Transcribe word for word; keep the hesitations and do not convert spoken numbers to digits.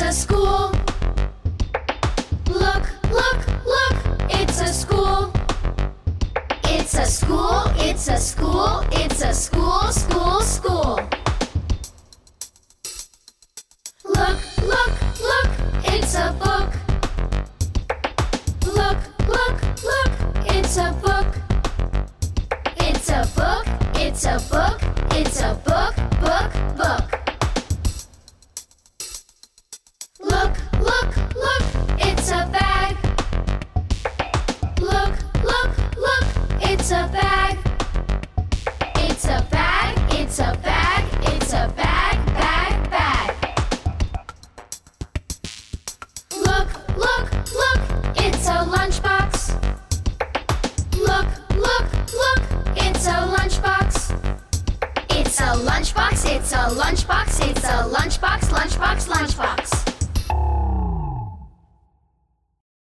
a school. Look, look, look, it's a school. It's a school, it's a school, it's a school, school, school. Look, look, look, it's a book. Look, look, look, it's a book. It's a book, it's a book, it's a book, book, book. Look, look, look, it's a bag. Look, look, look, it's a bag. It's a bag, it's a bag, it's a bag, bag, bag. Look, look, look, it's a lunchbox. Look, look, look, it's a lunchbox. It's a lunchbox, it's a lunchbox, it's a lunchbox,